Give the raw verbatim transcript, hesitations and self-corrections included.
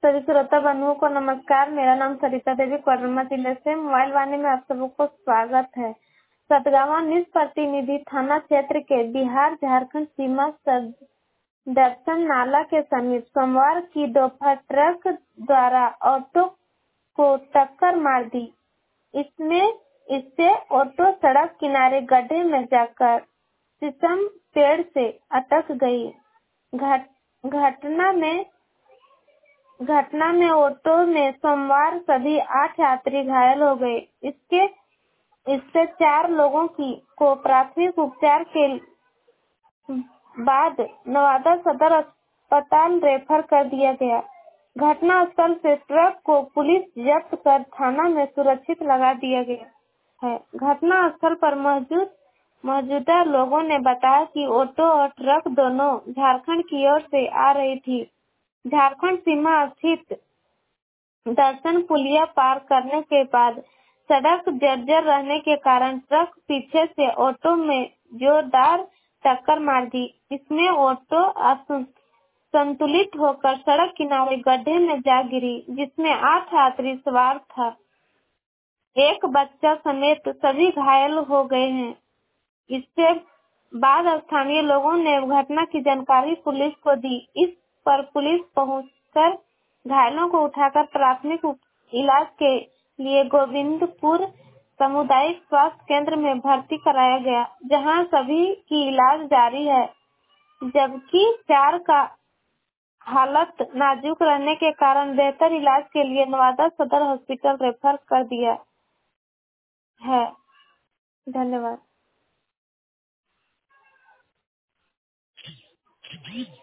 सभी श्रोता बंधुओं को नमस्कार। मेरा नाम सरिता देवी कोडरमा जिले से मोबाइल वाणी में आप सबको स्वागत है। सतगावा निज प्रतिनिधि थाना क्षेत्र के बिहार झारखंड सीमा दर्शन नाला के समीप सोमवार की दोपहर ट्रक द्वारा ऑटो को टक्कर मार दी। इसमें इससे ऑटो सड़क किनारे गड्ढे में जाकर शीशम पेड़ से अटक गई। घट, घटना में घटना में ऑटो में सोमवार सभी आठ यात्री घायल हो गए। इसके इससे चार लोगों की को प्राथमिक उपचार के बाद नवादा सदर अस्पताल रेफर कर दिया गया। घटना स्थल से ट्रक को पुलिस जब्त कर थाना में सुरक्षित लगा दिया गया है। घटना स्थल पर मौजूद मौजूदा लोगों ने बताया कि ऑटो और ट्रक दोनों झारखंड की ओर से आ रही थी। झारखंड सीमा स्थित दर्शन पुलिया पार करने के बाद सड़क जर्जर रहने के कारण ट्रक पीछे से ऑटो में जोरदार टक्कर मार दी। इसमें ऑटो संतुलित होकर सड़क किनारे गड्ढे में जा गिरी, जिसमें आठ यात्री सवार था। एक बच्चा समेत सभी घायल हो गए हैं। इसके बाद स्थानीय लोगों ने घटना की जानकारी पुलिस को दी। इस पर पुलिस पहुंचकर घायलों को उठाकर प्राथमिक इलाज के लिए गोविंदपुर सामुदायिक स्वास्थ्य केंद्र में भर्ती कराया गया, जहां सभी की इलाज जारी है, जबकि चार का हालत नाजुक रहने के कारण बेहतर इलाज के लिए नवादा सदर हॉस्पिटल रेफर कर दिया है। धन्यवाद।